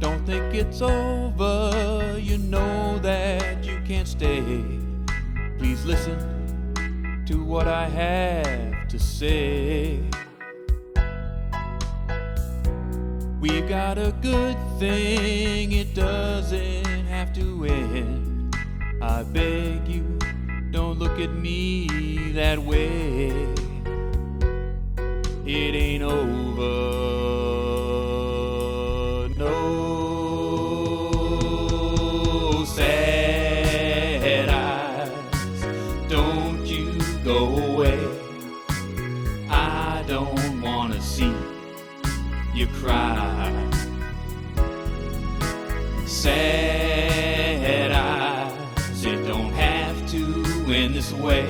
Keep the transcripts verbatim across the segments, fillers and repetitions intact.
Don't think it's over, you know that you can't stay. Please listen to what I have to say. We've got a good thing, it doesn't have to end. I beg you, don't look at me that way. It ain't over, no. Sad eyes, don't you go away. I don't wanna see you cry. Sad eyes, it don't have to end this way.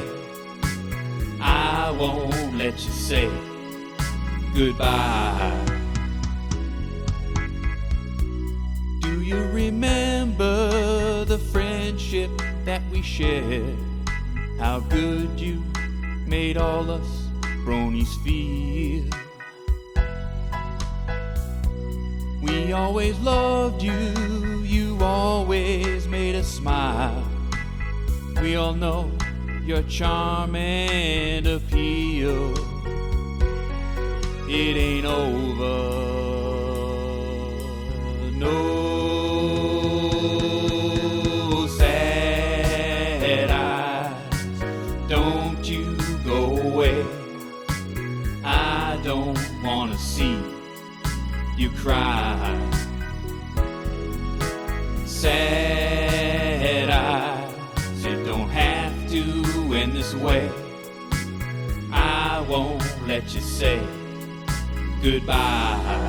I won't let you say goodbye. Do you remember the friendship that we shared? How good you made all us bronies feel. We always loved you, you always made us smile. We all know your charm and appeal. It ain't over, no. Sad eyes, don't you go away. I don't wanna see you cry. Sad eyes, it don't have to end this way. I won't let you say goodbye.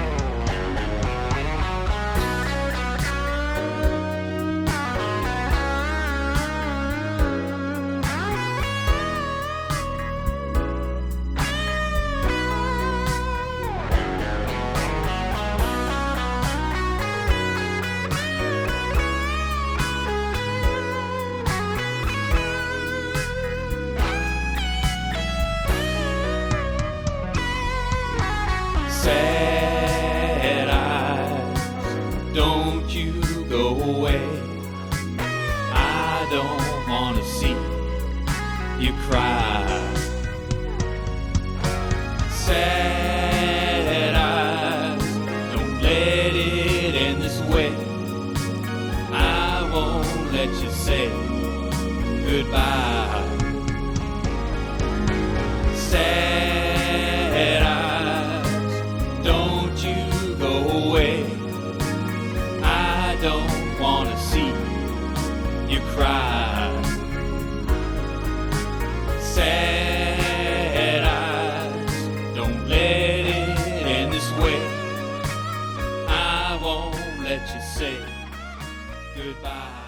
Sad eyes, don't you go away. I don't wanna see you cry. Sad eyes, don't let it end this way. I won't let you say goodbye. Sad eyes, don't you go away. I don't wanna see you cry. Sad eyes, don't let it end this way. I won't let you say goodbye.